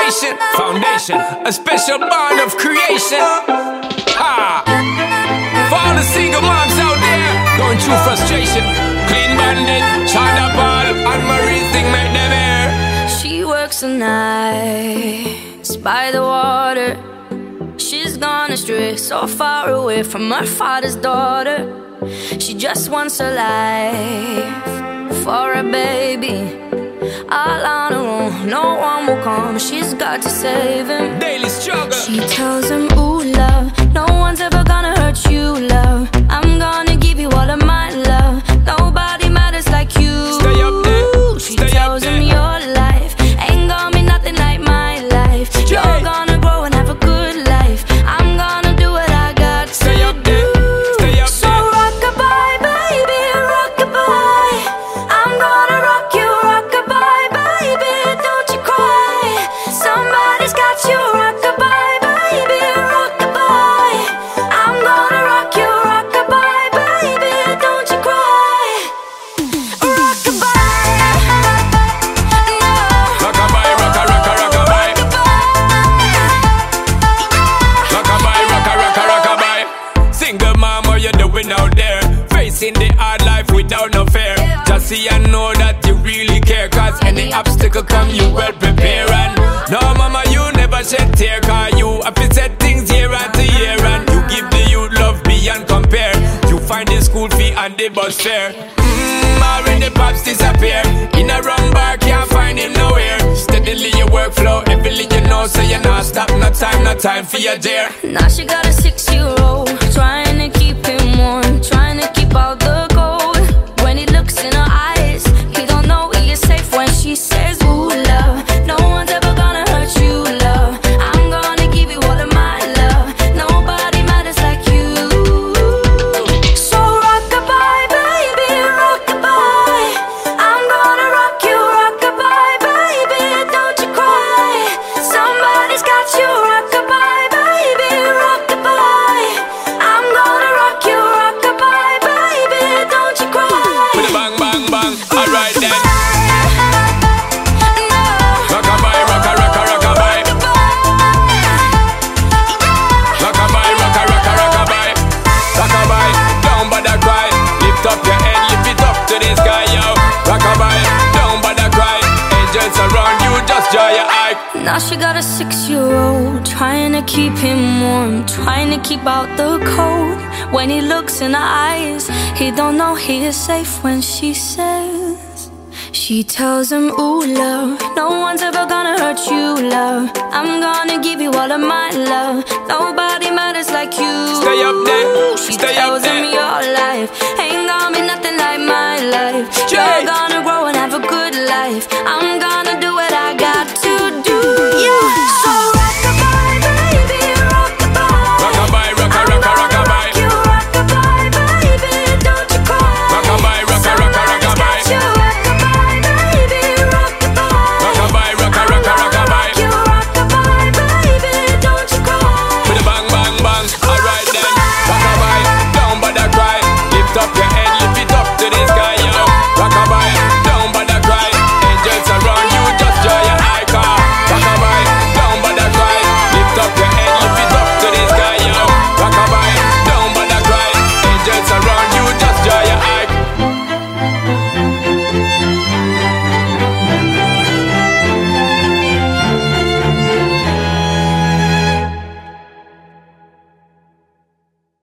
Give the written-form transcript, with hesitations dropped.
inspiration, foundation, a special bond of creation. Ha! For all the single moms out there going through frustration, Clean Bandit, China Paul, and Marie thing make them air. She works the nights by the water. She's gone astray, so far away from her father's daughter. She just wants a life for a baby. All on her own, no one will come. She's got to save him. Daily struggle. She tells him, ooh, love, no one's ever gonna hurt you, love. I'm gonna give you all of my love. Nobody matters like you. Stay up there. She tells him your life ain't gonna be nothing like my life. You're gonna grow and have a good life. I'm gonna do what I got to do. Stay up So rock-a-bye, baby, rock-a-bye. I'm gonna rock you, rock-a-bye, baby, don't you cry. Somebody's got you, rock-a-bye, baby, rock-a-bye. I'm gonna rock you, rock-a-bye, baby, don't you cry. Rock-a-bye, no. Rock-a-bye, rock-a-rock-a, rock-a-bye. Rock-a-bye, rock-a-rock-a, rock-a-bye. Single mom, what you doing out there? Facing the hard life without no fear. Just see and know that you really care. Cause any obstacle come, you well prepare. And no mama, you never shed tear. Cause you have to set things year after year. And you give the youth love beyond compare. You find the school fee and the bus fare. Already pops disappear. In a wrong bar, can't find him nowhere. Steadily your workflow, everything you know. So you not stop, no time for your dear. Now she got a 6-year-old, trying to keep him warm, trying to keep out the cold. When he looks in her eyes, he don't know he is safe when she says, ooh, love, no one's ever gonna hurt you, love. I'm gonna give you all of my love. Nobody matters like you. So rock-a-bye, baby, rock-a-bye. I'm gonna rock you, rock-a-bye, baby, don't you cry. Somebody's got you, rock-a-bye, baby, rock-a-bye. I'm gonna rock you, rock-a-bye, baby, don't you cry. With a bang, bang, bang. Alright then. No. Rock-a-bye, rock-a-rock-a, rock-a-bye. Rock-a-bye, rock-a-rock-a, rock-a-bye. Rock-a-bye, don't bother cry. Lift up your head, lift it up to the sky, yo. Rock-a-bye, don't bother cry. Angels around you, just dry your eye. Now she got a 6-year-old, trying to keep him warm, trying to keep out the cold. When he looks in her eyes, he don't know he is safe when she says. She tells him, ooh, love, no one's ever gonna hurt you, love. I'm gonna give you all of my love. Nobody matters like you. Stay up there, She stay up tells there. him your life ain't gonna be nothing like my life.